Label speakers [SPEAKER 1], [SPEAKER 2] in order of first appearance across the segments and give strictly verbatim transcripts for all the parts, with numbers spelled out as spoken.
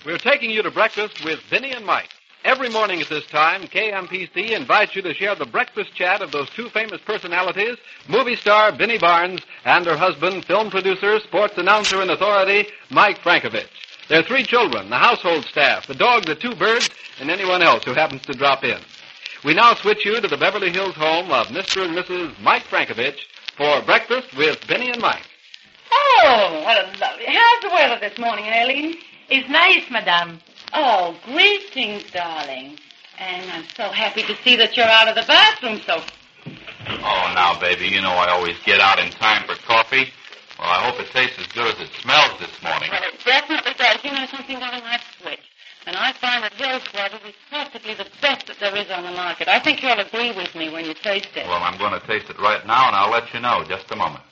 [SPEAKER 1] We're taking you to breakfast with Benny and Mike. Every morning at this time, K M P C invites you to share the breakfast chat of those two famous personalities, movie star Benny Barnes and her husband, film producer, sports announcer, and authority, Mike Frankovich. Their three children, the household staff, the dog, the two birds, and anyone else who happens to drop in. We now switch you to the Beverly Hills home of Mister and Missus Mike Frankovich for breakfast with Benny and Mike.
[SPEAKER 2] Oh, what a lovely... How's the weather this morning, Aileen?
[SPEAKER 3] It's nice, madame.
[SPEAKER 2] Oh, greetings, darling. And I'm so happy to see that you're out of the bathroom so...
[SPEAKER 4] Oh, now, baby, you know I always get out in time for coffee. Well, I hope it tastes as good as it smells this morning.
[SPEAKER 2] Well, it definitely does. You know, something got in my switch. And I find that Hill's water is practically the best that there is on the market. I think you'll agree with me when you taste it.
[SPEAKER 4] Well, I'm going to taste it right now, and I'll let you know. Just a moment.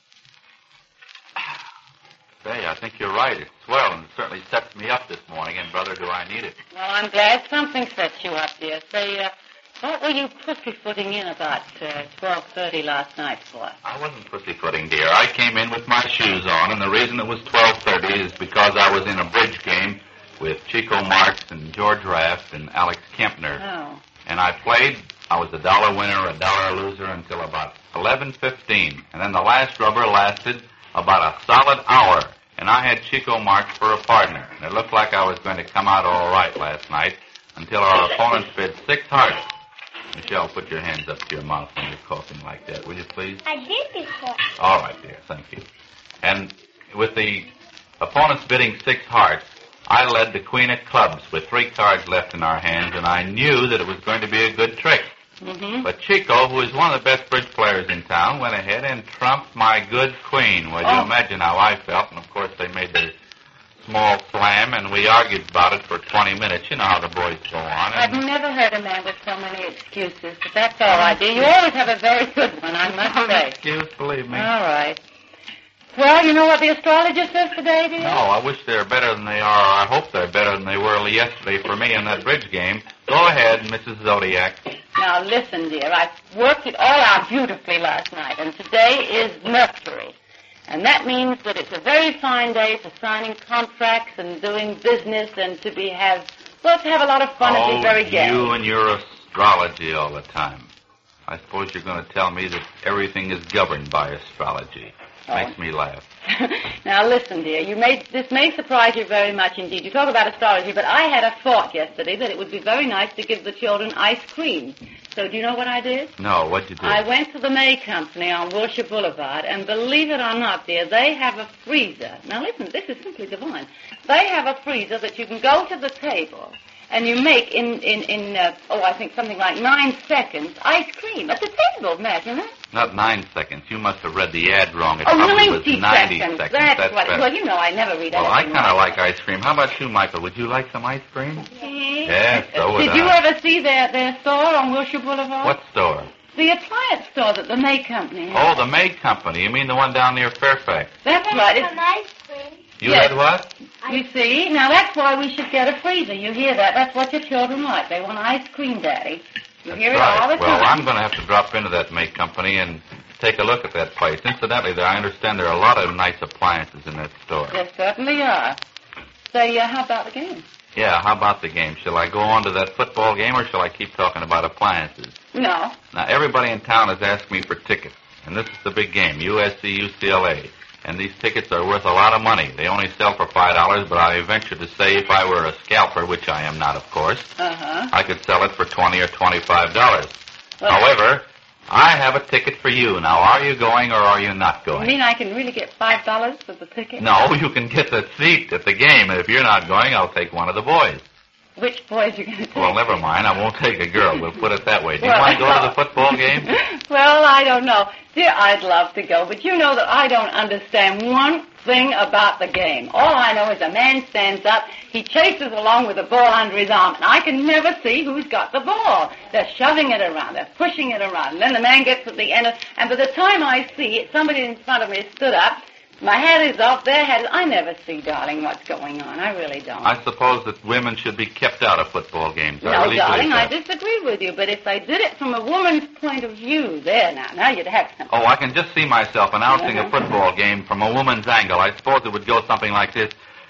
[SPEAKER 4] Say, I think you're right. It's swell, and it certainly sets me up this morning, and, brother, do I need it.
[SPEAKER 2] Well, I'm glad something sets you up, dear. Say, uh, what were you pussyfooting in about uh, twelve thirty last night for?
[SPEAKER 4] I wasn't pussyfooting, dear. I came in with my shoes on, and the reason it was twelve thirty is because I was in a bridge game with Chico Marx and George Raft and Alex Kempner.
[SPEAKER 2] Oh.
[SPEAKER 4] And I played. I was a dollar winner, a dollar loser until about eleven fifteen. And then the last rubber lasted about a solid hour. And I had Chico Marx for a partner. And it looked like I was going to come out all right last night until our opponents bid six hearts. Michelle, put your hands up to your mouth when you're coughing like that, will you please?
[SPEAKER 5] I did before.
[SPEAKER 4] All right, dear. Thank you. And with the opponents bidding six hearts, I led the queen of clubs with three cards left in our hands, and I knew that it was going to be a good trick.
[SPEAKER 2] Mm-hmm.
[SPEAKER 4] But Chico, who is one of the best bridge players in town, went ahead and trumped my good queen. Well,
[SPEAKER 2] Oh.
[SPEAKER 4] you imagine how I felt, and of course they made their small slam, and we argued about it for twenty minutes. You know how the boys go on.
[SPEAKER 2] I've
[SPEAKER 4] And
[SPEAKER 2] never heard a man with so many excuses, but that's all right, dear. You always have a very good one, I must say.
[SPEAKER 4] excuse, believe me.
[SPEAKER 2] All right. Well, you know what the astrologer says today, dear?
[SPEAKER 4] No, I wish they're better than they are. I hope they're better than they were yesterday for me in that bridge game. Go ahead, Missus Zodiac.
[SPEAKER 2] Now, listen, dear. I worked it all out beautifully last night, and today is Mercury. And that means that it's a very fine day for signing contracts and doing business and to be have, well, to have a lot of fun and
[SPEAKER 4] Oh,
[SPEAKER 2] be very gay.
[SPEAKER 4] you and your astrology all the time. I suppose you're going to tell me that everything is governed by astrology.
[SPEAKER 2] Oh.
[SPEAKER 4] Makes me laugh.
[SPEAKER 2] Now, listen, dear, you may, this may surprise you very much indeed. You talk about astrology, but I had a thought yesterday that it would be very nice to give the children ice cream. So do you know what I did?
[SPEAKER 4] No, what'd you do?
[SPEAKER 2] I went to the May Company on Wilshire Boulevard, and believe it or not, dear, they have a freezer. Now, listen, this is simply divine. They have a freezer that you can go to the table, and you make in, in, in uh, oh, I think something like nine seconds, ice cream at the table. Imagine that.
[SPEAKER 4] Not nine seconds. You must have read the ad wrong. It
[SPEAKER 2] Oh,
[SPEAKER 4] probably
[SPEAKER 2] ninety
[SPEAKER 4] was ninety
[SPEAKER 2] seconds.
[SPEAKER 4] seconds.
[SPEAKER 2] That's,
[SPEAKER 4] That's
[SPEAKER 2] what.
[SPEAKER 4] better.
[SPEAKER 2] Well, you know, I never read
[SPEAKER 4] Well, I
[SPEAKER 2] anything
[SPEAKER 4] kind of
[SPEAKER 2] like
[SPEAKER 4] like ice cream. How about you, Michael? Would you like some ice cream?
[SPEAKER 2] Yes.
[SPEAKER 4] Yes, so would
[SPEAKER 2] Did you
[SPEAKER 4] I.
[SPEAKER 2] ever see their, their store on Wilshire Boulevard?
[SPEAKER 4] What store?
[SPEAKER 2] The appliance store that the May Company has.
[SPEAKER 4] Oh, the May Company. You mean the one down near Fairfax?
[SPEAKER 2] That's right. It's,
[SPEAKER 5] Some ice cream.
[SPEAKER 4] You
[SPEAKER 2] Yes.
[SPEAKER 4] had what?
[SPEAKER 2] you see, now that's why we should get a freezer. You hear that? That's what your children like. They want ice cream, Daddy. You
[SPEAKER 4] That's
[SPEAKER 2] hear it
[SPEAKER 4] right.
[SPEAKER 2] all the
[SPEAKER 4] Well,
[SPEAKER 2] time.
[SPEAKER 4] I'm going to have to drop into that May Company and take a look at that place. Incidentally, there, I understand there are a lot of nice appliances in that store.
[SPEAKER 2] There certainly are. Say, uh, how about the game?
[SPEAKER 4] Yeah, how about the game? Shall I go on to that football game, or shall I keep talking about appliances?
[SPEAKER 2] No.
[SPEAKER 4] Now, everybody in town has asked me for tickets, and this is the big game, U S C U C L A. And these tickets are worth a lot of money. They only sell for five dollars, but I venture to say if I were a scalper, which I am not, of course,
[SPEAKER 2] Uh-huh.
[SPEAKER 4] I could sell it for twenty or twenty-five dollars.
[SPEAKER 2] Well,
[SPEAKER 4] However, I have a ticket for you. Now, are you going or are you not
[SPEAKER 2] you
[SPEAKER 4] going?
[SPEAKER 2] mean I can really get five dollars for the ticket?
[SPEAKER 4] No, you can get the seat at the game, and if you're not going, I'll take one of the boys.
[SPEAKER 2] Which boys you going to take?
[SPEAKER 4] Well, never mind. I won't take a girl. We'll put it that way. Do you
[SPEAKER 2] Well,
[SPEAKER 4] want to go to the football game?
[SPEAKER 2] Well, I don't know. Dear, I'd love to go, but you know that I don't understand one thing about the game. All I know is a man stands up, he chases along with the ball under his arm, and I can never see who's got the ball. They're shoving it around, they're pushing it around, and then the man gets at the end, of, and by the time I see it, somebody in front of me has stood up, my hat is off, their hat is... I never see, darling, what's going on. I really don't.
[SPEAKER 4] I suppose that women should be kept out of football games. I
[SPEAKER 2] No,
[SPEAKER 4] really
[SPEAKER 2] darling,
[SPEAKER 4] believe
[SPEAKER 2] I
[SPEAKER 4] that.
[SPEAKER 2] disagree with you, but if I did it from a woman's point of view, there now, now you'd have something.
[SPEAKER 4] Oh, I can just see myself announcing
[SPEAKER 2] Uh-huh.
[SPEAKER 4] a football game from a woman's angle. I suppose it would go something like this.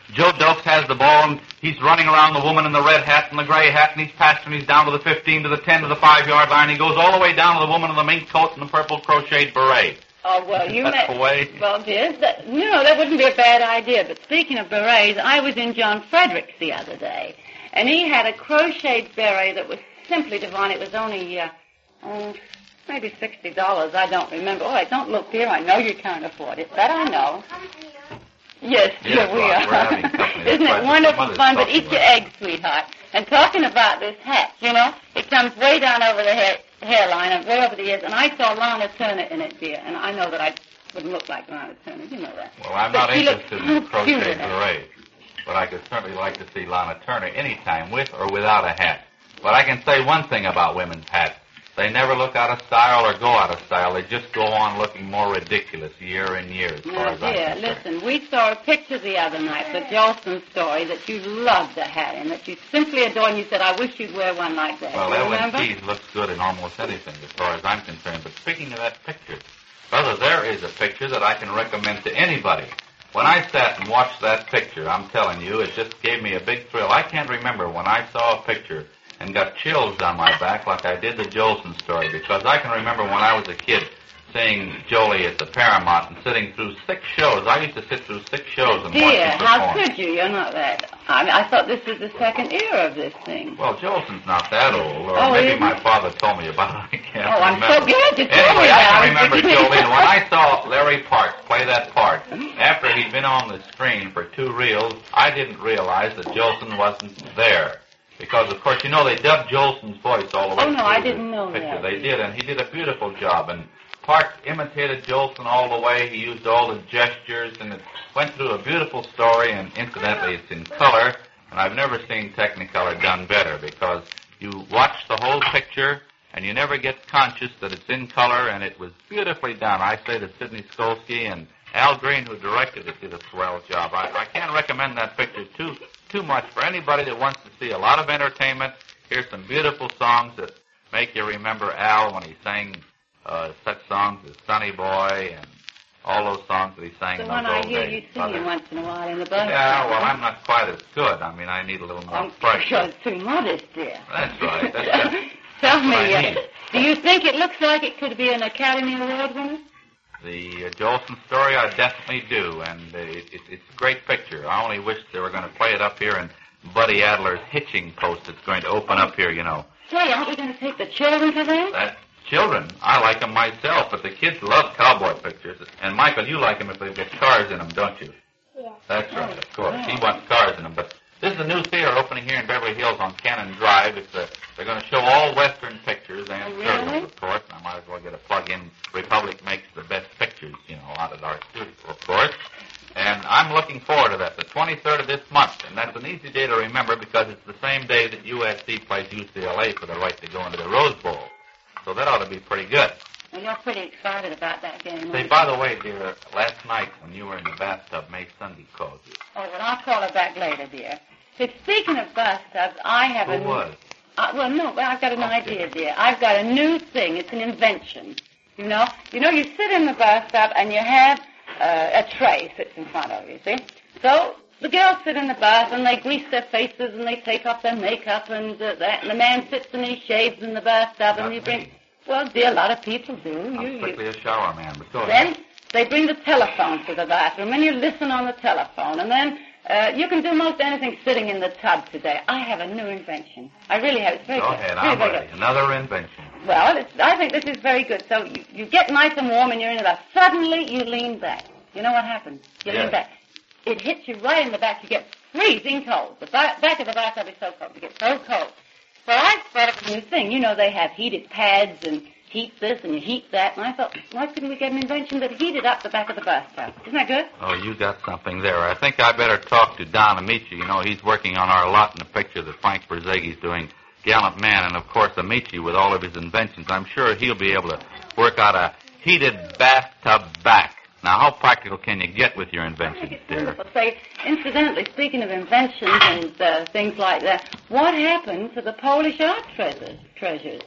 [SPEAKER 4] Joe Dokes has the ball, and he's running around the woman in the red hat and the gray hat, and he's passing, he's down to the fifteen, to the ten, to the five-yard line. He goes all the way down to the woman in the mink coat and the purple crocheted beret.
[SPEAKER 2] Oh, well, you
[SPEAKER 4] That's
[SPEAKER 2] may...
[SPEAKER 4] the way.
[SPEAKER 2] Well, dear, that, you know, that wouldn't be a bad idea. But speaking of berets, I was in John Fredericks the other day, and he had a crocheted beret that was simply divine. It was only, uh, oh, maybe sixty dollars. I don't remember. Oh, I don't look, dear. I know you can't afford it. That I know. Yes,
[SPEAKER 4] Yes,
[SPEAKER 2] here we
[SPEAKER 4] Ron,
[SPEAKER 2] are.
[SPEAKER 4] we're having company.
[SPEAKER 2] Isn't
[SPEAKER 4] That's
[SPEAKER 2] it
[SPEAKER 4] right.
[SPEAKER 2] wonderful
[SPEAKER 4] Mother's
[SPEAKER 2] fun? But
[SPEAKER 4] talking
[SPEAKER 2] eat your
[SPEAKER 4] about it.
[SPEAKER 2] eggs, sweetheart. And talking about this hat, you know, it comes way down over the hair, hairline and way over the ears. And I saw Lana Turner in it, dear. And I know that I wouldn't look like Lana Turner. You know that.
[SPEAKER 4] Well, I'm
[SPEAKER 2] But
[SPEAKER 4] not
[SPEAKER 2] she looks
[SPEAKER 4] interested
[SPEAKER 2] so
[SPEAKER 4] in crocheted
[SPEAKER 2] cute in it.
[SPEAKER 4] berets, but I could certainly like to see Lana Turner anytime with or without a hat. But I can say one thing about women's hats. They never look out of style or go out of style. They just go on looking more ridiculous year in year, as far
[SPEAKER 2] Now,
[SPEAKER 4] as I'm
[SPEAKER 2] dear,
[SPEAKER 4] concerned.
[SPEAKER 2] listen, we saw a picture the other night, the Jolson story, that you loved the hat in, that you simply adored, and you said, I wish you'd wear one like that.
[SPEAKER 4] Well,
[SPEAKER 2] Do you
[SPEAKER 4] Ellen
[SPEAKER 2] remember?
[SPEAKER 4] Keyes looks good in almost anything, as far as I'm concerned. But speaking of that picture, brother, there is a picture that I can recommend to anybody. When I sat and watched that picture, I'm telling you, it just gave me a big thrill. I can't remember when I saw a picture and got chills down my back like I did the Jolson story, because I can remember when I was a kid seeing Jolie at the Paramount and sitting through six shows. I used to sit through six shows and watch
[SPEAKER 2] Dear,
[SPEAKER 4] her
[SPEAKER 2] how
[SPEAKER 4] perform.
[SPEAKER 2] could you? You're not that. I mean, I thought this was the second era of this thing.
[SPEAKER 4] Well, Jolson's not that old, or
[SPEAKER 2] Oh,
[SPEAKER 4] maybe
[SPEAKER 2] isn't
[SPEAKER 4] my
[SPEAKER 2] it?
[SPEAKER 4] father told me about it. I can't
[SPEAKER 2] Oh, I'm
[SPEAKER 4] remember.
[SPEAKER 2] so glad you told
[SPEAKER 4] Anyway,
[SPEAKER 2] me
[SPEAKER 4] I
[SPEAKER 2] that.
[SPEAKER 4] can remember
[SPEAKER 2] was
[SPEAKER 4] Jolene.
[SPEAKER 2] beginning-
[SPEAKER 4] When I saw Larry Parks play that part, after he'd been on the screen for two reels, I didn't realize that Jolson wasn't there. Because, of course, you know, they dubbed Jolson's voice all the way
[SPEAKER 2] Oh, no,
[SPEAKER 4] through
[SPEAKER 2] I
[SPEAKER 4] the
[SPEAKER 2] didn't know
[SPEAKER 4] picture.
[SPEAKER 2] that.
[SPEAKER 4] They did, and he did a beautiful job. And Parks imitated Jolson all the way. He used all the gestures, and it went through a beautiful story. And incidentally, it's in color, and I've never seen Technicolor done better, because you watch the whole picture, and you never get conscious that it's in color, and it was beautifully done. I say that Sidney Skolsky and Al Green, who directed it, did a swell job. I, I can't recommend that picture too too much for anybody that wants to see a lot of entertainment. Here's some beautiful songs that make you remember Al when he sang uh, such songs as Sonny Boy and all those songs that he sang
[SPEAKER 2] The
[SPEAKER 4] in
[SPEAKER 2] one
[SPEAKER 4] those
[SPEAKER 2] I
[SPEAKER 4] old
[SPEAKER 2] hear
[SPEAKER 4] days.
[SPEAKER 2] you singing
[SPEAKER 4] Mother.
[SPEAKER 2] once in a while in the bus.
[SPEAKER 4] Yeah, well, I'm not quite as good. I mean, I need a little more
[SPEAKER 2] I'm
[SPEAKER 4] fresh.
[SPEAKER 2] sure it's too modest, dear.
[SPEAKER 4] That's right. That's, that's,
[SPEAKER 2] Tell
[SPEAKER 4] that's what I
[SPEAKER 2] me, uh,
[SPEAKER 4] need.
[SPEAKER 2] do you think it looks like it could be an Academy Award winner?
[SPEAKER 4] The uh, Jolson story, I definitely do, and uh, it, it, it's a great picture. I only wish they were going to play it up here in Buddy Adler's hitching post that's going to open up here, you know.
[SPEAKER 2] Say, aren't we going to take the children to that?
[SPEAKER 4] That children, I like them myself, but the kids love cowboy pictures. And Michael, you like them if they've got cars in them, don't you?
[SPEAKER 3] Yeah.
[SPEAKER 4] That's right, of course. He wants cars in them. But this is a new theater opening here in Beverly Hills on Cannon Drive. It's a, they're going to show all Western pictures and
[SPEAKER 2] Oh,
[SPEAKER 4] serials,
[SPEAKER 2] really?
[SPEAKER 4] of course. And I might as well get a plug-in. Republic makes the best pictures, you know, out at our studio, of course. And I'm looking forward to that, the twenty-third of this month. And that's an easy day to remember because it's the same day that U S C plays U C L A for the right to go into the Rose Bowl. So that ought to be pretty good.
[SPEAKER 2] Well, you're pretty excited about that game.
[SPEAKER 4] Say,
[SPEAKER 2] aren't
[SPEAKER 4] by
[SPEAKER 2] you?
[SPEAKER 4] the way, dear, last night when you were in the bathtub, May Sunday called you.
[SPEAKER 2] Oh, well, I'll call her back later, dear. Say, speaking of bathtubs, I have a...
[SPEAKER 4] Who was?
[SPEAKER 2] Uh, well, no, well, I've got an
[SPEAKER 4] Okay.
[SPEAKER 2] idea, dear. I've got a new thing. It's an invention. You know? You know, you sit in the bathtub and you have uh, a tray sits in front of you, see? So the girls sit in the bath and they grease their faces and they take off their makeup and uh, that. And the man sits and he shaves in the bathtub and
[SPEAKER 4] Not
[SPEAKER 2] you bring...
[SPEAKER 4] me.
[SPEAKER 2] Well, dear, a lot of people do.
[SPEAKER 4] I'm
[SPEAKER 2] You, you,
[SPEAKER 4] strictly a shower man, but go ahead.
[SPEAKER 2] then they bring the telephone to the bathroom, and you listen on the telephone. And then uh, you can do most anything sitting in the tub today. I have a new invention. I really have. It's very
[SPEAKER 4] Go
[SPEAKER 2] good.
[SPEAKER 4] ahead,
[SPEAKER 2] Really
[SPEAKER 4] I'm
[SPEAKER 2] very
[SPEAKER 4] ready.
[SPEAKER 2] good.
[SPEAKER 4] Another invention.
[SPEAKER 2] Well, it's, I think this is very good. So you, you get nice and warm, and you're in the bath. Suddenly, you lean back. You know what happens? You
[SPEAKER 4] Yes.
[SPEAKER 2] lean back. It hits you right in the back. You get freezing cold. The ba- back of the bathtub is so cold. You get so cold. So I thought of a new thing. You know, they have heated pads and heat this and you heat that. And I thought, why couldn't we get an invention that heated up the back of the bathtub? Isn't that good?
[SPEAKER 4] Oh, you got something there. I think I better talk to Don Amici. You know, he's working on our lot in the picture that Frank Berzegi's doing, Gallant Man, and, of course, Amici with all of his inventions. I'm sure he'll be able to work out a heated bathtub back. Now, how practical can you get with your
[SPEAKER 2] I think
[SPEAKER 4] inventions,
[SPEAKER 2] it's
[SPEAKER 4] dear?
[SPEAKER 2] wonderful. Say, incidentally, speaking of inventions and uh, things like that, what happened to the Polish art treasures? treasures?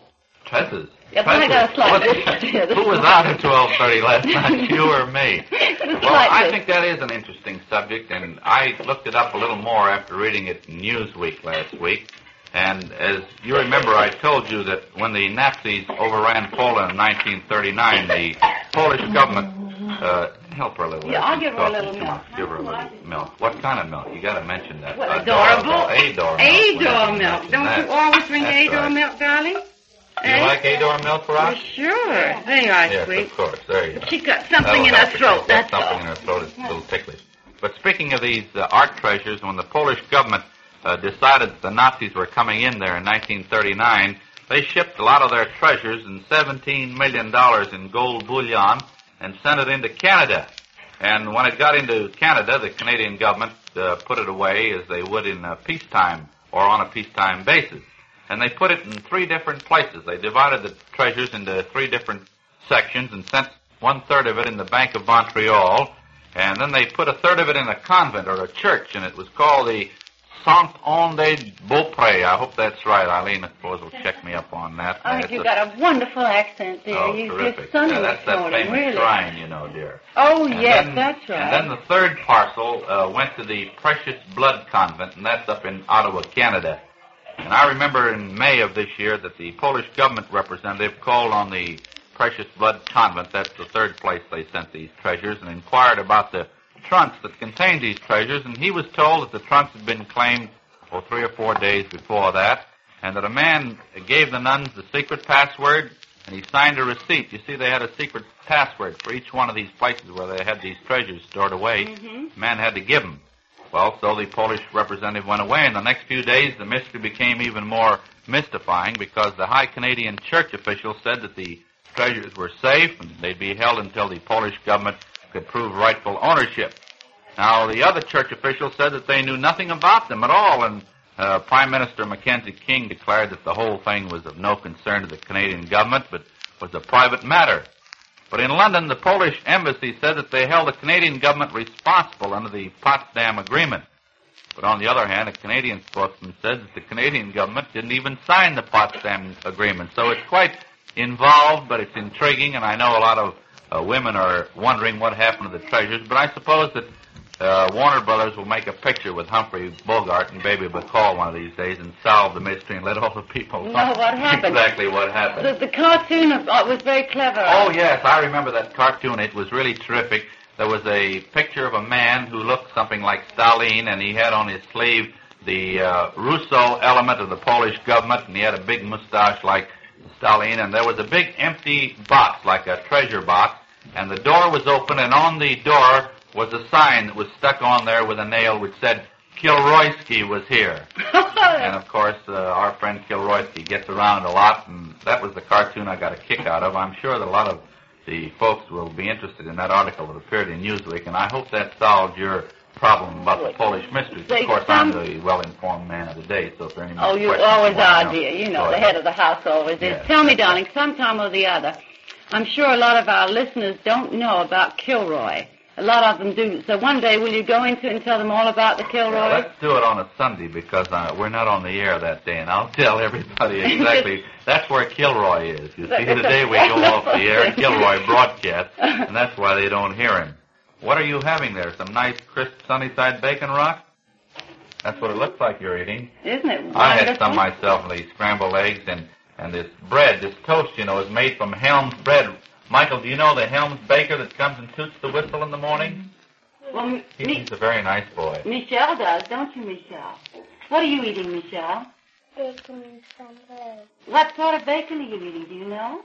[SPEAKER 4] Tresses.
[SPEAKER 2] Yeah, but I got a slight
[SPEAKER 4] What-
[SPEAKER 2] bit.
[SPEAKER 4] Who was out at twelve thirty last night, you or me? Well, I think that is an interesting subject, and I looked it up a little more after reading it in Newsweek last week. And as you remember, I told you that when the Nazis overran Poland in nineteen thirty-nine, the Polish government... Uh, help her a little.
[SPEAKER 2] Yeah, I'll give her a
[SPEAKER 4] Talking
[SPEAKER 2] little
[SPEAKER 4] too
[SPEAKER 2] milk.
[SPEAKER 4] much. Give her a little milk. What kind of milk? You got to mention that.
[SPEAKER 2] Well,
[SPEAKER 4] Adorable.
[SPEAKER 2] adorable.
[SPEAKER 4] Ador milk.
[SPEAKER 2] Ador
[SPEAKER 4] We have to
[SPEAKER 2] milk.
[SPEAKER 4] mention
[SPEAKER 2] Don't
[SPEAKER 4] that.
[SPEAKER 2] you always drink
[SPEAKER 4] That's
[SPEAKER 2] Ador
[SPEAKER 4] right.
[SPEAKER 2] milk, darling?
[SPEAKER 4] Do you like Ador milk,
[SPEAKER 2] Well,
[SPEAKER 4] Rock?
[SPEAKER 2] sure. There you are,
[SPEAKER 4] Yes,
[SPEAKER 2] sweet.
[SPEAKER 4] of course. There you go.
[SPEAKER 2] She's got something
[SPEAKER 4] That'll
[SPEAKER 2] in her
[SPEAKER 4] help if
[SPEAKER 2] throat,
[SPEAKER 4] she's got
[SPEAKER 2] that's
[SPEAKER 4] something
[SPEAKER 2] all.
[SPEAKER 4] in her throat. It's a little ticklish. But speaking of these uh, art treasures, when the Polish government uh, decided that the Nazis were coming in there in nineteen thirty-nine, they shipped a lot of their treasures and seventeen million dollars in gold bullion and sent it into Canada. And when it got into Canada, the Canadian government uh, put it away as they would in uh, peacetime or on a peacetime basis. And they put it in three different places. They divided the treasures into three different sections and sent one-third of it in the Bank of Montreal. And then they put a third of it in a convent or a church, and it was called the Saint-Anne de Beaupré. I hope that's right. Eileen, I suppose, will check me up on that.
[SPEAKER 2] I
[SPEAKER 4] It's
[SPEAKER 2] think you've
[SPEAKER 4] a-
[SPEAKER 2] got a wonderful accent, dear.
[SPEAKER 4] Oh,
[SPEAKER 2] you
[SPEAKER 4] terrific.
[SPEAKER 2] just stunning
[SPEAKER 4] Yeah, that's
[SPEAKER 2] this
[SPEAKER 4] that
[SPEAKER 2] morning,
[SPEAKER 4] famous
[SPEAKER 2] really.
[SPEAKER 4] shrine, you know, dear.
[SPEAKER 2] Oh,
[SPEAKER 4] And
[SPEAKER 2] yes,
[SPEAKER 4] then-
[SPEAKER 2] that's right.
[SPEAKER 4] And then the third parcel uh, went to the Precious Blood Convent, and that's up in Ottawa, Canada. And I remember in May of this year that the Polish government representative called on the Precious Blood Convent, that's the third place they sent these treasures, and inquired about the trunks that contained these treasures, and he was told that the trunks had been claimed oh, three or four days before that, and that a man gave the nuns the secret password, and he signed a receipt. You see, they had a secret password for each one of these places where they had these treasures stored away.
[SPEAKER 2] Mhm.
[SPEAKER 4] The man had to give them. Well, so the Polish representative went away, and the next few days the mystery became even more mystifying because the high Canadian church officials said that the treasures were safe and they'd be held until the Polish government could prove rightful ownership. Now, the other church officials said that they knew nothing about them at all, and uh, Prime Minister Mackenzie King declared that the whole thing was of no concern to the Canadian government, but was a private matter. But in London, the Polish embassy said that they held the Canadian government responsible under the Potsdam Agreement. But on the other hand, a Canadian spokesman said that the Canadian government didn't even sign the Potsdam Agreement. So it's quite involved, but it's intriguing, and I know a lot of uh, women are wondering what happened to the treasures, but I suppose that uh, Warner Brothers will make a picture with Humphrey Bogart and Baby Bacall one of these days and solve the mystery and let all the people know
[SPEAKER 2] No, what happened?
[SPEAKER 4] exactly what happened.
[SPEAKER 2] The, the cartoon of, uh, was very clever.
[SPEAKER 4] Oh, yes, I remember that cartoon. It was really terrific. There was a picture of a man who looked something like Stalin, and he had on his sleeve the uh, Russo element of the Polish government, and he had a big mustache like Stalin, and there was a big empty box, like a treasure box, and the door was open, and on the door was a sign that was stuck on there with a nail which said, Kilroysky was here. And, of course, uh, our friend Kilroysky gets around a lot, and that was the cartoon I got a kick out of. I'm sure that a lot of the folks will be interested in that article that appeared in Newsweek, and I hope that solved your problem about the Polish mysteries. Of course, I'm the well-informed man of the day, so if there are any more
[SPEAKER 2] Oh, you
[SPEAKER 4] questions
[SPEAKER 2] always
[SPEAKER 4] you want to
[SPEAKER 2] are,
[SPEAKER 4] know,
[SPEAKER 2] dear. You
[SPEAKER 4] go
[SPEAKER 2] know, the
[SPEAKER 4] ahead.
[SPEAKER 2] head of the house always is.
[SPEAKER 4] Yes,
[SPEAKER 2] Tell me,
[SPEAKER 4] that's
[SPEAKER 2] darling, sometime or the other, I'm sure a lot of our listeners don't know about Kilroy. A lot of them do. So one day, will you go into it and tell them all about the Kilroy?
[SPEAKER 4] Well, let's do it on a Sunday because uh, we're not on the air that day, and I'll tell everybody exactly. That's where Kilroy is. You see, the day we go off the air, Kilroy broadcasts, and that's why they don't hear him. What are you having there? Some nice, crisp, sunny-side bacon, Rock? That's what it looks like you're eating.
[SPEAKER 2] Isn't it wonderful?
[SPEAKER 4] I had some myself, and these scrambled eggs, and, and this bread, this toast, you know, is made from Helms bread. Michael, do you know the Helms baker that comes and toots the whistle in the morning?
[SPEAKER 2] Well,
[SPEAKER 4] He-
[SPEAKER 2] me,
[SPEAKER 4] He's a very nice boy.
[SPEAKER 2] Michelle does, don't you, Michelle? What are you eating, Michelle?
[SPEAKER 3] Bacon and some bread.
[SPEAKER 2] What sort of bacon are you eating? Do you know?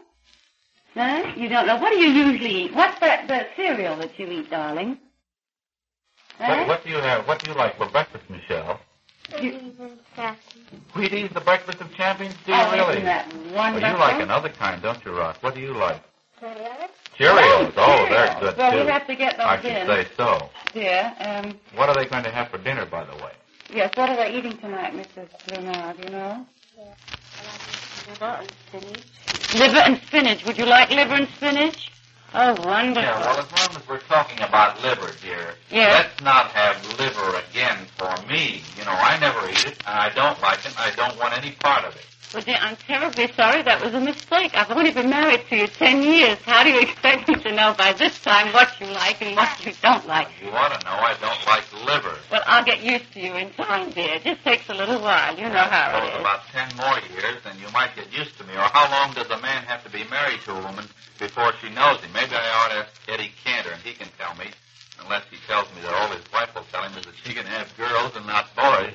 [SPEAKER 2] Huh? You don't know. What do you usually eat? What's that, the cereal that you eat, darling? Huh?
[SPEAKER 4] What, what do you have? What do you like for breakfast, Michelle?
[SPEAKER 3] Cookies and sausage.
[SPEAKER 4] Wheaties, the breakfast of champions? Do you
[SPEAKER 2] Oh,
[SPEAKER 4] really?
[SPEAKER 2] isn't that
[SPEAKER 4] Well,
[SPEAKER 2] wonderful?
[SPEAKER 4] you like another kind, don't you, Rock? What do you like?
[SPEAKER 3] Cereal.
[SPEAKER 4] Cheerios. Oh,
[SPEAKER 2] Cereal.
[SPEAKER 4] they're good,
[SPEAKER 2] Well,
[SPEAKER 4] too.
[SPEAKER 2] we have to get those
[SPEAKER 4] I should
[SPEAKER 2] in.
[SPEAKER 4] say so.
[SPEAKER 2] Dear, um,
[SPEAKER 4] What are they going to have for dinner, by the way?
[SPEAKER 2] yes, what are they eating tonight, Missus Bernard, you know?
[SPEAKER 3] Liver and spinach.
[SPEAKER 2] Liver and spinach. Would you like liver and spinach? Oh, wonderful.
[SPEAKER 4] Yeah, well, as long as we're talking about liver, dear,
[SPEAKER 2] Yes.
[SPEAKER 4] let's not have liver again for me. You know, I never eat it, and I don't like it, and I don't want any part of it.
[SPEAKER 2] Well, dear, I'm terribly sorry. That was a mistake. I've only been married to you ten years. How do you expect me to know by this time what you like and what you don't like?
[SPEAKER 4] You ought to know I don't like liver.
[SPEAKER 2] Well, I'll get used to you in time, dear. It just takes a little while. You know how
[SPEAKER 4] Well,
[SPEAKER 2] it is.
[SPEAKER 4] about ten more years, and you might get used to me. Or how long does a man have to be married to a woman before she knows him? Maybe I ought to ask Eddie Cantor, and he can tell me. Unless he tells me that all his wife will tell him is that she can have girls and not boys.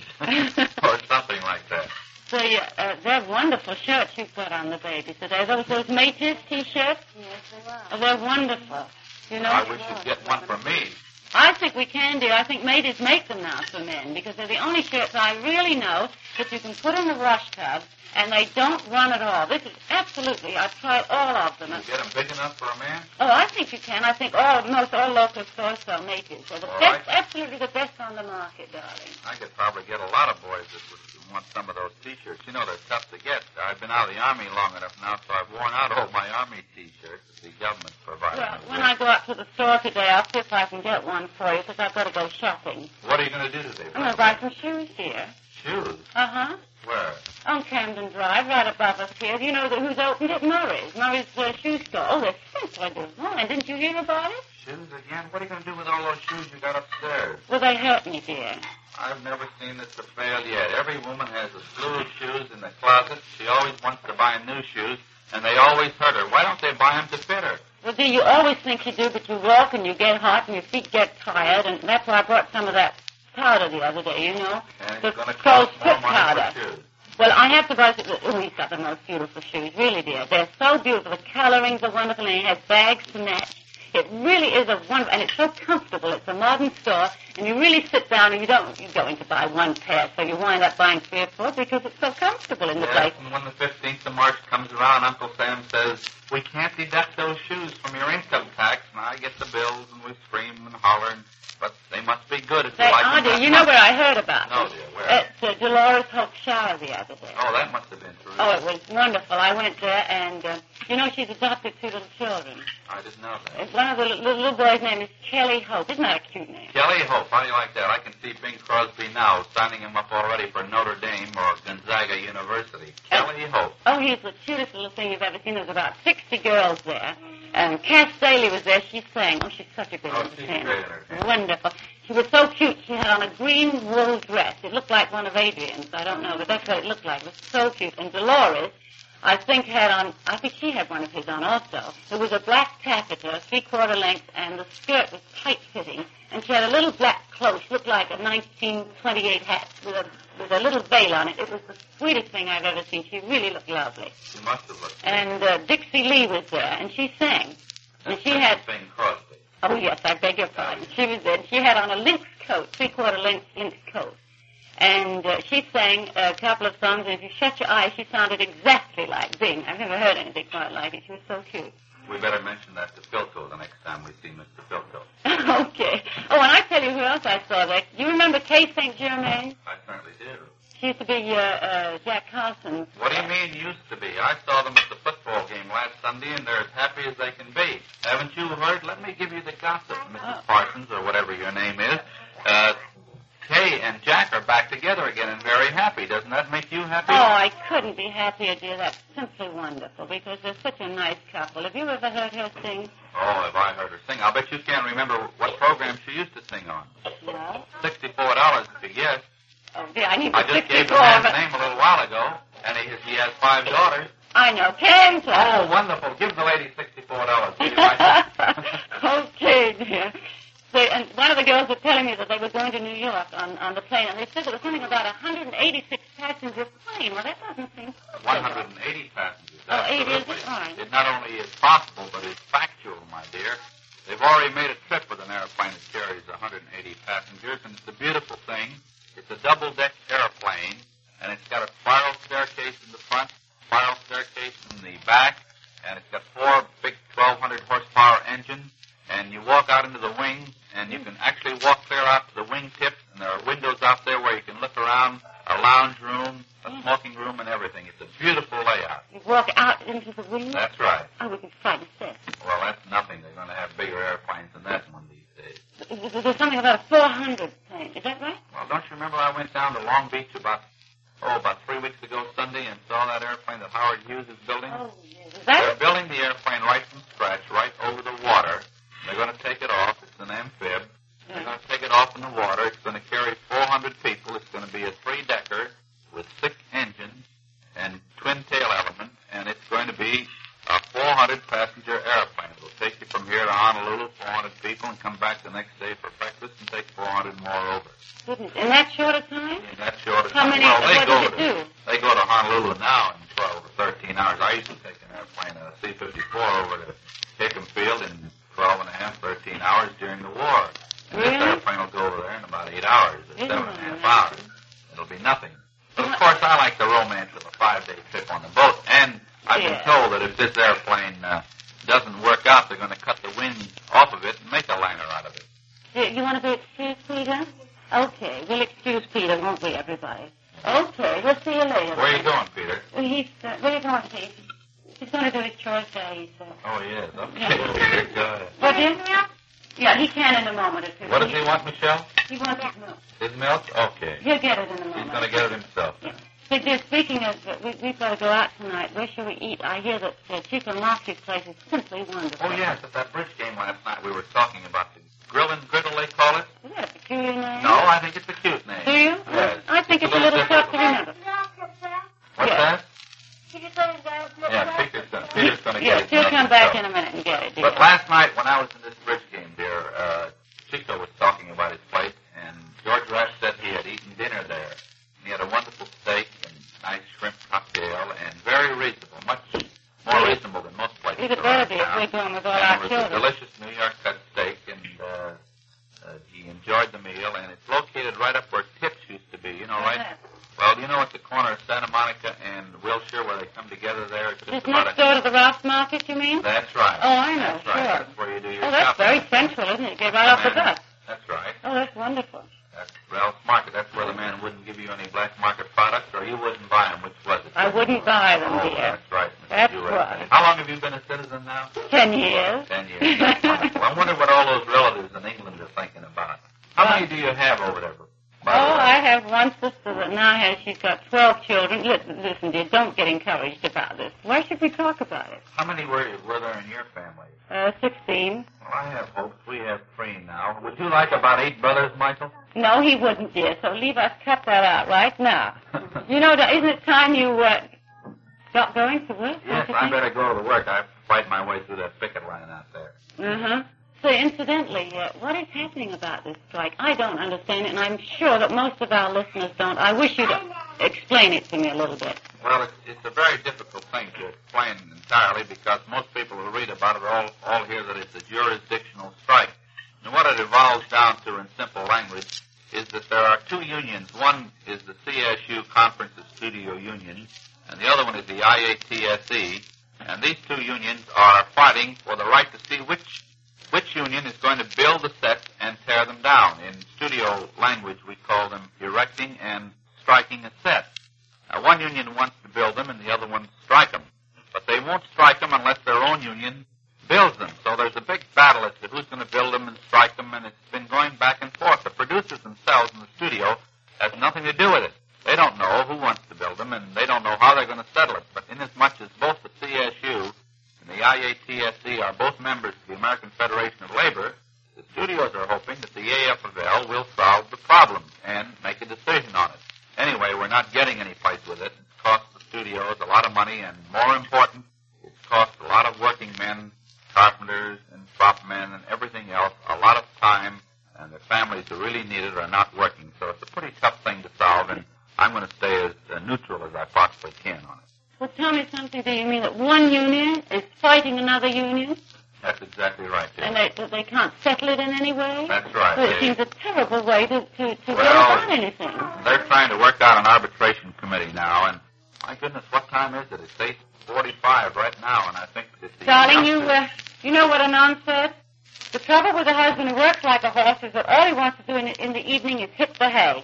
[SPEAKER 4] Or something like that.
[SPEAKER 2] So, yeah, uh, they're wonderful shirts you've got on the baby today. Those those Mated T-shirts?
[SPEAKER 3] Yes, they are.
[SPEAKER 2] Oh, they're wonderful. You know,
[SPEAKER 4] I wish you'd get one for me.
[SPEAKER 2] I think we can, dear. I think Mated make them now for men because they're the only shirts I really know that you can put in the wash tub and they don't run at all. This is absolutely, I've tried all of them.
[SPEAKER 4] You get them big enough for a man?
[SPEAKER 2] Oh, I think you can. I think all, most all local stores sell Mated. They're the
[SPEAKER 4] All
[SPEAKER 2] best,
[SPEAKER 4] right.
[SPEAKER 2] absolutely the best on the market, darling.
[SPEAKER 4] I could probably get a lot of boys that would want some of those T-shirts. You know, they're tough to get. I've been out of the Army long enough now, so I've worn out all my Army T-shirts that the government provided
[SPEAKER 2] Well,
[SPEAKER 4] me
[SPEAKER 2] when
[SPEAKER 4] with.
[SPEAKER 2] I go out to the store today, I'll see if I can get one for you because I've got to go shopping.
[SPEAKER 4] What are you going to do today?
[SPEAKER 2] I'm going to buy some shoes, dear.
[SPEAKER 4] Shoes?
[SPEAKER 2] Uh-huh.
[SPEAKER 4] Where?
[SPEAKER 2] On Camden Drive, right above us here. Do you know the, who's opened it? Murray's. Murray's uh, shoe store. Oh, they're simply divine. Didn't you hear about it?
[SPEAKER 4] Shoes again? What are you going to do with all those shoes you got upstairs?
[SPEAKER 2] Well, they hurt me, dear.
[SPEAKER 4] I've never seen this to fail yet. Every woman has a slew of shoes in the closet. She always wants to buy new shoes, and they always hurt her. Why don't they buy them to fit her?
[SPEAKER 2] Well, dear, you always think you do, but you walk and you get hot and your feet get tired, and that's why I brought some of that powder the other day, you know.
[SPEAKER 4] And
[SPEAKER 2] The
[SPEAKER 4] it's going to
[SPEAKER 2] Crow's
[SPEAKER 4] cost more
[SPEAKER 2] foot
[SPEAKER 4] money
[SPEAKER 2] powder.
[SPEAKER 4] for shoes.
[SPEAKER 2] Well, I have to buy some. Oh, he's got the most beautiful shoes, really, dear. They're so beautiful. The colorings are wonderful, and he has bags to match. It really is a wonderful, and it's so comfortable. It's a modern store, and you really sit down, and you don't, you're going to buy one pair, so you wind up buying three or four because it's so comfortable in the
[SPEAKER 4] Yes,
[SPEAKER 2] place.
[SPEAKER 4] and when the fifteenth of March comes around, Uncle Sam says, we can't deduct those shoes from your income tax, and I get the bills, and we scream and holler, and, but they must be good if
[SPEAKER 2] They
[SPEAKER 4] you like
[SPEAKER 2] are,
[SPEAKER 4] them
[SPEAKER 2] dear.
[SPEAKER 4] that
[SPEAKER 2] You know
[SPEAKER 4] much.
[SPEAKER 2] where I heard about
[SPEAKER 4] No,
[SPEAKER 2] it?
[SPEAKER 4] dear, where?
[SPEAKER 2] At uh, Dolores Hope Shower the other day.
[SPEAKER 4] Oh, that must have been true.
[SPEAKER 2] Oh, it was wonderful. I went there, and, uh, you know, she's adopted two little children.
[SPEAKER 4] I didn't know that.
[SPEAKER 2] Uh, One of the little, little boy's name is Kelly Hope. Isn't that a cute name?
[SPEAKER 4] Kelly Hope, how do you like that? I can see Bing Crosby now signing him up already for Notre Dame or Gonzaga University. Kelly Hope.
[SPEAKER 2] Oh, he's the cutest little thing you've ever seen. There's about sixty girls there. And Cass Daly was there. She sang. Oh, she's such a good
[SPEAKER 4] Oh, she's
[SPEAKER 2] entertainer.
[SPEAKER 4] great entertainer.
[SPEAKER 2] Wonderful. She was so cute. She had on a green wool dress. It looked like one of Adrian's. I don't know, but that's what it looked like. It was so cute. And Dolores, I think, had on, I think she had one of his on also. It was a black taffeta, three-quarter length, and the skirt was tight-fitting. And she had a little black cloak, looked like a nineteen twenty-eight hat with a, with a little veil on it. It was the sweetest thing I've ever seen. She really looked lovely.
[SPEAKER 4] She must have looked good.
[SPEAKER 2] And uh, Dixie Lee was there, and she sang. And she had,
[SPEAKER 4] Bing Crosby.
[SPEAKER 2] oh, yes, I beg your pardon. She was there. She had on a lynx coat, three-quarter length lynx coat. And uh, she sang a couple of songs, and if you shut your eyes, she sounded exactly like Bing. I've never heard anything quite like it. She was so cute.
[SPEAKER 4] We better mention that to Filto the next time we see Mister Filto.
[SPEAKER 2] Okay. Oh, and I tell you who else I saw there. You remember Kay Saint Germain?
[SPEAKER 4] I certainly do.
[SPEAKER 2] She used to be uh, uh, Jack Carson's.
[SPEAKER 4] What do you mean used to be? I saw them at the football game last Sunday, and they're as happy as they can be. Haven't you heard? Let me give you the gossip, Missus
[SPEAKER 2] Oh.
[SPEAKER 4] Parsons, or whatever your name is. Uh, Kay and Jack are back together again and very happy. Doesn't that make you happy?
[SPEAKER 2] Oh, I couldn't be happier, dear. That's simply wonderful because they're such a nice couple. Have you ever heard her sing?
[SPEAKER 4] Oh, have I heard her sing? I'll bet you can't remember what program she used to sing on.
[SPEAKER 2] No.
[SPEAKER 4] Sixty-four dollars if you guess.
[SPEAKER 2] Oh, dear, I need
[SPEAKER 4] I
[SPEAKER 2] the
[SPEAKER 4] just gave the
[SPEAKER 2] sixty-four,
[SPEAKER 4] man's
[SPEAKER 2] but
[SPEAKER 4] name a little while ago, and he, he has five daughters.
[SPEAKER 2] I know. Kent.
[SPEAKER 4] Oh, wonderful. Give the lady sixty-four dollars. Will you like that?
[SPEAKER 2] Okay, dear. They, and one of the girls was telling me that they were going to New York on, on the plane, and they said there was something about a one hundred eighty-six passenger plane. Well, that doesn't seem possible.
[SPEAKER 4] one hundred eighty passengers.
[SPEAKER 2] Oh, eighty is
[SPEAKER 4] Absolutely.
[SPEAKER 2] it? All right.
[SPEAKER 4] It not only is possible, but is factual, my dear. They've already made a trip with an airplane that carries one hundred eighty passengers, and it's a beautiful thing. It's a double-deck airplane, and it's got a spiral staircase in the front, spiral staircase in the back, and it's got four big twelve hundred horsepower engines, and you walk out into the wing, and you can actually walk clear out to the wing tips, and there are windows out there where you can look around, a lounge room, a smoking room, and everything. It's a beautiful layout.
[SPEAKER 2] You walk out into the wind?
[SPEAKER 4] That's right.
[SPEAKER 2] I would be frightened stiff.
[SPEAKER 4] Well, that's nothing. They're going to have bigger airplanes than that one these days.
[SPEAKER 2] There's something about a four hundred plane. Is that right?
[SPEAKER 4] Well, don't you remember I went down to Long Beach about, oh, about three weeks ago Sunday and saw that airplane? Howard Hughes is building?
[SPEAKER 2] Oh, yes. Is
[SPEAKER 4] They're
[SPEAKER 2] that
[SPEAKER 4] building the airplane right from scratch, right over the water. They're going to take it off. It's an amphib. They're going to take it off in the water. It's going to carry four hundred people. It's going to be a three-decker with six engines and twin-tail element, and it's going to be a four hundred passenger airplane. It'll take you from here to Honolulu, four hundred people, and come back the next day for breakfast and take four hundred more over.
[SPEAKER 2] Goodness. In that short a time?
[SPEAKER 4] In that short of
[SPEAKER 2] How
[SPEAKER 4] time.
[SPEAKER 2] many,
[SPEAKER 4] Well, they
[SPEAKER 2] what
[SPEAKER 4] go
[SPEAKER 2] does it
[SPEAKER 4] to,
[SPEAKER 2] do?
[SPEAKER 4] They go to Honolulu now in twelve or thirteen hours. I used to take an airplane, a C fifty-four, over to Hickam Field in twelve and a half, thirteen hours during the war. And
[SPEAKER 2] Really?
[SPEAKER 4] this airplane will go over there in about eight hours, or
[SPEAKER 2] Isn't
[SPEAKER 4] seven and a
[SPEAKER 2] it?
[SPEAKER 4] half hours. It'll be nothing. But, of course, I like the romance of a five-day trip on the boat. And I've
[SPEAKER 2] Yeah.
[SPEAKER 4] been told that if this airplane uh, doesn't work out, they're going to cut the wings off of it and make a liner out of it.
[SPEAKER 2] Do you want to be excused, Peter? Okay, we'll excuse Peter, won't we, everybody? Okay, we'll see you later.
[SPEAKER 4] Where are you going, Peter?
[SPEAKER 2] Well, he's, uh, where are you going, Pete? He's going to do his chores there, he said.
[SPEAKER 4] Oh, yes. Okay.
[SPEAKER 2] Yeah.
[SPEAKER 4] Go ahead.
[SPEAKER 2] What, dear? Yeah, he can in a moment or two.
[SPEAKER 4] What does he want, Michelle?
[SPEAKER 2] He wants his milk.
[SPEAKER 4] His milk? Okay.
[SPEAKER 2] He'll get it in a moment.
[SPEAKER 4] He's going to get it himself.
[SPEAKER 2] Yeah. Hey, dear, speaking of, uh, we, we've got to go out tonight. Where shall we eat? I hear that uh, Chico Marky's place is simply wonderful.
[SPEAKER 4] Oh, yes. At that bridge game last night, we were talking about the grill and griddle, they call it.
[SPEAKER 2] Is that a peculiar name?
[SPEAKER 4] No, I think it's a cute name.
[SPEAKER 2] Do you?
[SPEAKER 4] Yes.
[SPEAKER 2] I think it's a little tough to remember.
[SPEAKER 4] What's
[SPEAKER 2] Yeah.
[SPEAKER 4] that?
[SPEAKER 3] Did you go to the
[SPEAKER 4] Yeah, Peter's going Peter's going to
[SPEAKER 2] Yeah,
[SPEAKER 4] get it.
[SPEAKER 2] she'll
[SPEAKER 4] milk
[SPEAKER 2] come back in
[SPEAKER 4] himself.
[SPEAKER 2] a minute and get it, dear.
[SPEAKER 4] But last night, when I was in this bridge game, dear, uh, Chico was talking about his place, and George Rash said he had eaten dinner there. He had a wonderful steak and nice shrimp cocktail, and very reasonable, much more reasonable than most places
[SPEAKER 2] We'd have
[SPEAKER 4] around
[SPEAKER 2] better be if
[SPEAKER 4] town.
[SPEAKER 2] we're going with all
[SPEAKER 4] And
[SPEAKER 2] our
[SPEAKER 4] it was
[SPEAKER 2] children.
[SPEAKER 4] a delicious New York cut steak, and uh, uh, he enjoyed the meal, and it's located right up where Tips used to be, you know, right? Well, do you know at the corner of Santa Monica and Wilshire where they come together there? It's just
[SPEAKER 2] Just
[SPEAKER 4] about
[SPEAKER 2] next
[SPEAKER 4] a...
[SPEAKER 2] door to the Ross Market, you mean?
[SPEAKER 4] That's right.
[SPEAKER 2] Oh, I know,
[SPEAKER 4] That's right.
[SPEAKER 2] sure.
[SPEAKER 4] That's where you do your
[SPEAKER 2] Oh, that's
[SPEAKER 4] shopping.
[SPEAKER 2] very central, isn't it? You get right off the bus.
[SPEAKER 4] That's right.
[SPEAKER 2] Oh, that's wonderful.
[SPEAKER 4] That's Ralph's Market. That's where the man wouldn't give you any black market products, or you wouldn't buy them. Which was it?
[SPEAKER 2] I wouldn't buy them,
[SPEAKER 4] Oh,
[SPEAKER 2] dear.
[SPEAKER 4] that's right. Missus
[SPEAKER 2] That's
[SPEAKER 4] Jewett.
[SPEAKER 2] right.
[SPEAKER 4] How long have you been a citizen now?
[SPEAKER 2] Ten years.
[SPEAKER 4] Ten years. That's wonderful. I wonder what all those relatives in England are thinking about. How many do you have over there?
[SPEAKER 2] Oh, I have one sister that now has, she's got twelve children. Listen, listen, dear, don't get encouraged about this. Why should we talk about it?
[SPEAKER 4] How many were, were there in your family?
[SPEAKER 2] Uh, sixteen.
[SPEAKER 4] Well, I have hopes. We have three now. Would you like about eight brothers, Michael?
[SPEAKER 2] No, he wouldn't, dear, so leave us cut that out right now. You know, isn't it time you, uh, stop going to work?
[SPEAKER 4] Yes, I better go to work. I have to fight my way through that picket line out there.
[SPEAKER 2] Uh-huh. So, incidentally, uh, what is happening about this strike? I don't understand it, and I'm sure that most of our listeners don't. I wish you'd explain it to me a little bit.
[SPEAKER 4] Well, it's, it's a very difficult thing to explain entirely because most people who read about it all, all hear that it's a jurisdictional strike. And what it evolves down to in simple language is that there are two unions. One is the C S U Conference of Studio Union, and the other one is the I A T S E. And these two unions are fighting for the right to see which which union is going to build the sets and tear them down. In studio language, we call them erecting and striking a set. Now, one union wants to build them and the other one strike them. But they won't strike them unless their own union builds them. So there's a big battle as to who's going to build them and strike them, and it's been going back and forth. The producers themselves in the studio have nothing to do with it. They don't know who wants to build them, and they don't know how they're going to settle it. But inasmuch as both the C S U and the I A T S E are both members of the American Federation of Labor, the studios are hoping that the A F L will solve the problem and make a decision on it. Anyway, we're not getting any place with it. It's cost the studios a lot of money, and more important, it's cost a lot of working men, carpenters and prop men and everything else, a lot of time, and the families who really need it are not working. So it's a pretty tough thing to solve, and I'm going to stay as uh, neutral as I possibly can on it.
[SPEAKER 2] Well, tell me something. Do you mean that one union is fighting another union,
[SPEAKER 4] That's exactly right, dear.
[SPEAKER 2] and they that they can't settle it in any way?
[SPEAKER 4] That's right.
[SPEAKER 2] Well, it
[SPEAKER 4] They-
[SPEAKER 2] seems a terrible way to to, to
[SPEAKER 4] Well,
[SPEAKER 2] go about anything.
[SPEAKER 4] They're trying to work out an arbitration committee now, and my goodness, what time is it? It's eight forty-five right now, and I think that the...
[SPEAKER 2] Darling, you uh, you know what Anand said? The trouble with a husband who works like a horse is that all he wants to do in, in the evening is hit the hay.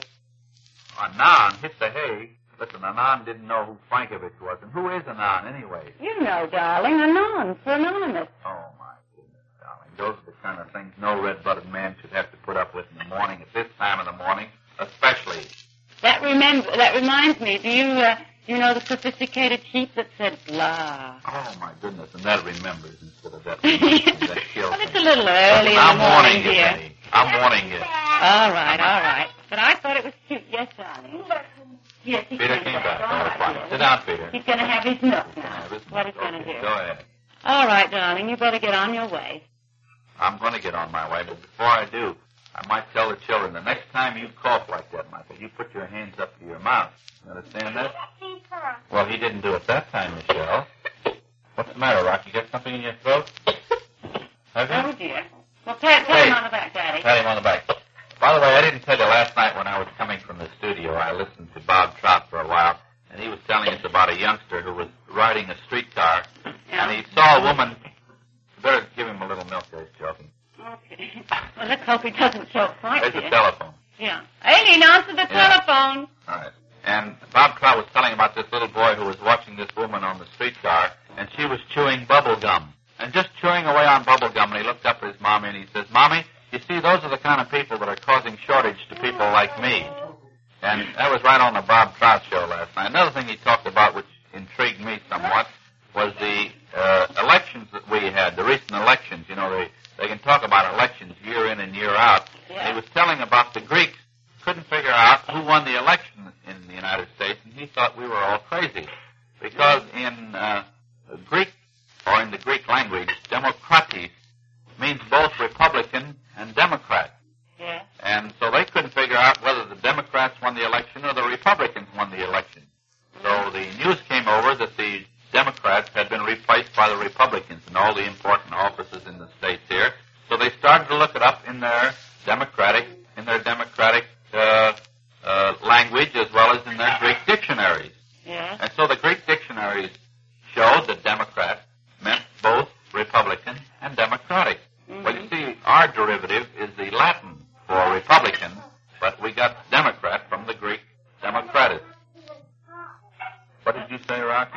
[SPEAKER 4] Anand hit the hay. Listen, Anand didn't know who Frankovich was, and who is Anand anyway?
[SPEAKER 2] You know, darling, Anand for Anonymous.
[SPEAKER 4] Oh, my goodness, darling. Those are the kind of things no red-blooded man should have to put up with in the morning, at this time of the morning, especially.
[SPEAKER 2] That remember that reminds me. Do you uh, You know the sophisticated sheep that said blah.
[SPEAKER 4] Oh, my goodness, and that remembers instead of that remembers. That kills
[SPEAKER 2] Well, it's
[SPEAKER 4] me.
[SPEAKER 2] a little early in
[SPEAKER 4] I'm
[SPEAKER 2] the morning,
[SPEAKER 4] warning you,
[SPEAKER 2] dear.
[SPEAKER 4] Benny. I'm warning you.
[SPEAKER 2] All right, all right. But I thought it was cute. Yes, darling. Yes, he
[SPEAKER 4] Peter
[SPEAKER 2] came
[SPEAKER 4] came
[SPEAKER 2] back.
[SPEAKER 4] back.
[SPEAKER 2] All
[SPEAKER 4] That was
[SPEAKER 2] right,
[SPEAKER 4] fine.
[SPEAKER 2] dear.
[SPEAKER 4] Sit down, Peter.
[SPEAKER 2] He's going to have his milk now.
[SPEAKER 4] Have his
[SPEAKER 2] What
[SPEAKER 4] milk.
[SPEAKER 2] he's going to
[SPEAKER 4] Okay,
[SPEAKER 2] do.
[SPEAKER 4] Go ahead.
[SPEAKER 2] All right, darling. You better get on your way.
[SPEAKER 4] I'm going to get on my way, but before I do, I might tell the children the next time you cough like that, Michael, you put your hands up to your mouth. You understand that? Well, he didn't do it that time, Michelle. What's the matter, Rock? You got something in your throat? Have you?
[SPEAKER 2] Oh, dear. Well, pat, pat
[SPEAKER 4] Hey.
[SPEAKER 2] him on the back, Daddy.
[SPEAKER 4] Pat him on the back. By the way, I didn't tell you last night when I was coming from the studio, I listened to Bob Trout for a while, and he was telling us about a youngster who was riding a streetcar,
[SPEAKER 2] Yeah.
[SPEAKER 4] and he saw a woman. You better give him a little milk there, he's joking.
[SPEAKER 2] Okay. Well, let's hope he doesn't choke quite,
[SPEAKER 4] There's
[SPEAKER 2] dear.
[SPEAKER 4] a telephone.
[SPEAKER 2] Yeah. Aileen, answer the
[SPEAKER 4] Yeah.
[SPEAKER 2] telephone.
[SPEAKER 4] All right. And Bob Trout was telling about this little boy who was watching this woman on the streetcar, and she was chewing bubble gum. And just chewing away on bubble gum, and he looked up at his mommy and he says, Mommy, you see, those are the kind of people that are causing shortage to people like me. And that was right on the Bob Trout show last night. Another thing he talked about, which intrigued me somewhat, was the uh, elections that we had, the recent elections. You know, they, they can talk about elections year in and year out.
[SPEAKER 2] Yeah.
[SPEAKER 4] And he was telling about the Greeks couldn't figure out who won the election in the United States, and he thought we were all crazy. Because in uh, Greek, or in the Greek language, demokratis means both Republican and Democrat.
[SPEAKER 2] Yeah.
[SPEAKER 4] And so they couldn't figure out whether the Democrats won the election or the Republicans won the election. So the news came over that the Democrats had been replaced by the Republicans in all the important offices in the states here. So they started to look it up in their Democratic, in their Democratic uh, uh, language as well as in their Greek dictionaries.
[SPEAKER 2] Yeah.
[SPEAKER 4] And so the Greek dictionaries showed that Democrat meant both Republican and Democratic.
[SPEAKER 2] Mm-hmm.
[SPEAKER 4] Well, you see, our derivative is the Latin for Republican, but we got Democrat from the Greek Democratus. What did you say, Rocky?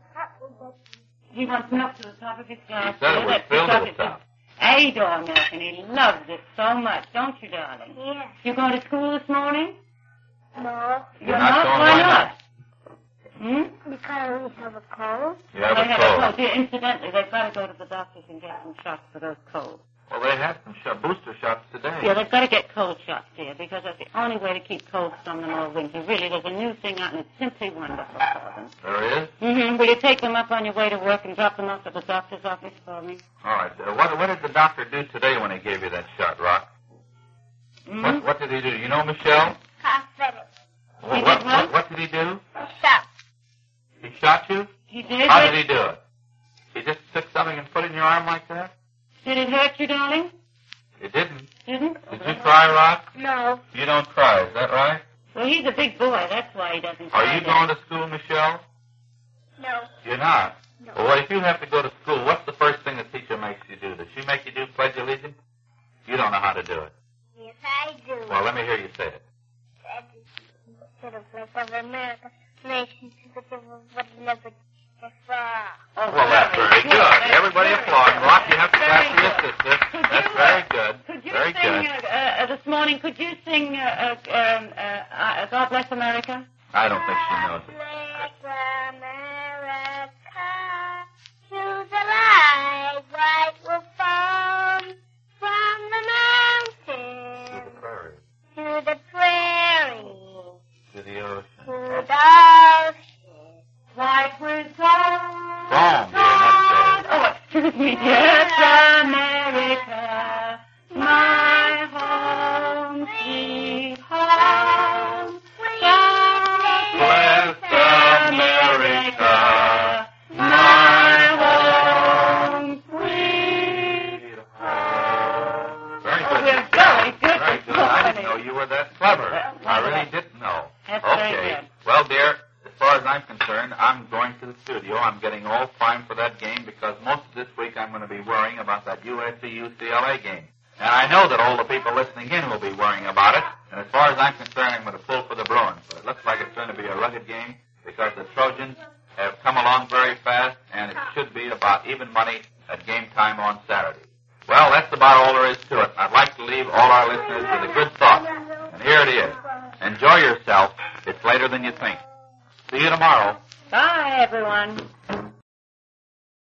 [SPEAKER 2] He wants milk to the top of his glass.
[SPEAKER 4] He said it
[SPEAKER 2] dear.
[SPEAKER 4] was
[SPEAKER 2] That's
[SPEAKER 4] filled to
[SPEAKER 2] because
[SPEAKER 4] the
[SPEAKER 2] it's
[SPEAKER 4] top.
[SPEAKER 2] Ador milk, and he loves it so much, don't you, darling?
[SPEAKER 3] Yeah.
[SPEAKER 2] You going to school this morning?
[SPEAKER 3] No.
[SPEAKER 2] You're,
[SPEAKER 4] You're not going,
[SPEAKER 2] Why
[SPEAKER 4] why
[SPEAKER 2] not? Hmm?
[SPEAKER 3] Because we have a cold.
[SPEAKER 4] You have
[SPEAKER 2] They
[SPEAKER 4] a
[SPEAKER 2] have
[SPEAKER 4] cold.
[SPEAKER 2] a cold. Dear, incidentally, they've got to go to the doctors and get some shots for those colds.
[SPEAKER 4] Well, they had some sh- booster shots today.
[SPEAKER 2] Yeah, they've got to get cold shots, dear, because that's the only way to keep colds from them all winter. Really, there's a new thing out, and it's simply wonderful for them.
[SPEAKER 4] There is?
[SPEAKER 2] Mm-hmm. Will you take them up on your way to work and drop them off at the doctor's office for me?
[SPEAKER 4] All right. Uh, what, what did the doctor do today when he gave you that shot, Rock?
[SPEAKER 2] Mm-hmm.
[SPEAKER 4] What, what did he do? You know, Michelle?
[SPEAKER 3] Hospital.
[SPEAKER 4] What,
[SPEAKER 2] did
[SPEAKER 4] what,
[SPEAKER 2] what?
[SPEAKER 4] what, what did he do?
[SPEAKER 3] Stop.
[SPEAKER 4] He shot you?
[SPEAKER 2] He did?
[SPEAKER 4] How
[SPEAKER 2] But-
[SPEAKER 4] did he do it? He just took something and put it in your arm like that?
[SPEAKER 2] Did it hurt you, darling?
[SPEAKER 4] It didn't.
[SPEAKER 2] Didn't?
[SPEAKER 4] Did you cry, Rock?
[SPEAKER 3] No.
[SPEAKER 4] You don't cry, is that right?
[SPEAKER 2] Well, he's a big boy. That's why he doesn't
[SPEAKER 4] Are
[SPEAKER 2] cry,
[SPEAKER 4] you
[SPEAKER 2] dear.
[SPEAKER 4] going to school, Michelle?
[SPEAKER 3] No.
[SPEAKER 4] You're not?
[SPEAKER 3] No.
[SPEAKER 4] Well, if you have to go to school, what's the first thing the teacher makes you do? Does she make you do Pledge Allegiance? You don't know how to do it.
[SPEAKER 3] Yes, I do.
[SPEAKER 4] Well, let me hear you say it.
[SPEAKER 3] To the flag of America, nation to the what liberty is for.
[SPEAKER 2] Oh,
[SPEAKER 4] Well, that's very good.
[SPEAKER 2] That's
[SPEAKER 4] Everybody
[SPEAKER 2] very
[SPEAKER 4] applaud.
[SPEAKER 2] good.
[SPEAKER 4] Rock, you have to
[SPEAKER 2] Very
[SPEAKER 4] clap for your
[SPEAKER 2] good.
[SPEAKER 4] sister.
[SPEAKER 2] Could
[SPEAKER 4] That's
[SPEAKER 2] you,
[SPEAKER 4] very
[SPEAKER 2] uh,
[SPEAKER 4] good.
[SPEAKER 2] Could you
[SPEAKER 4] Very
[SPEAKER 2] sing
[SPEAKER 4] good.
[SPEAKER 2] uh, uh, this morning? Could you sing uh, uh, um, uh, uh, "God Bless America"?
[SPEAKER 4] I don't think she knows it.
[SPEAKER 3] Bless America, to the light white will fall from the
[SPEAKER 4] To
[SPEAKER 3] mountain
[SPEAKER 4] the prairie,
[SPEAKER 3] to the prairie
[SPEAKER 4] to the ocean.
[SPEAKER 3] to the ocean.
[SPEAKER 2] White with gold.
[SPEAKER 4] Wrong, dear, not
[SPEAKER 2] Oh, excuse me, dear. America, my home, sweet home.
[SPEAKER 4] Bless America,
[SPEAKER 2] my home, sweet
[SPEAKER 4] home. Very
[SPEAKER 2] Oh,
[SPEAKER 4] good.
[SPEAKER 2] we're very good
[SPEAKER 4] Very
[SPEAKER 2] this
[SPEAKER 4] good. I didn't
[SPEAKER 2] morning.
[SPEAKER 4] know you were that clever.
[SPEAKER 2] Well,
[SPEAKER 4] I
[SPEAKER 2] well,
[SPEAKER 4] really didn't know.
[SPEAKER 2] That's very
[SPEAKER 4] Okay.
[SPEAKER 2] good.
[SPEAKER 4] Well, dear, as far as I'm concerned, I'm going to the studio. I'm getting all primed for that game because most of this week I'm going to be worrying about that U S C U C L A game. And I know that all the people listening in will be worrying about it. And as far as I'm concerned, I'm going to pull for the Bruins. But it looks like it's going to be a rugged game because the Trojans have come along very fast, and it should be about even money at game time on Saturday. Well, that's about all there is to it. I'd like to leave all our listeners with a good thought. And here it is. Enjoy yourself. It's later than you think.
[SPEAKER 5] See you tomorrow.
[SPEAKER 2] Bye, everyone.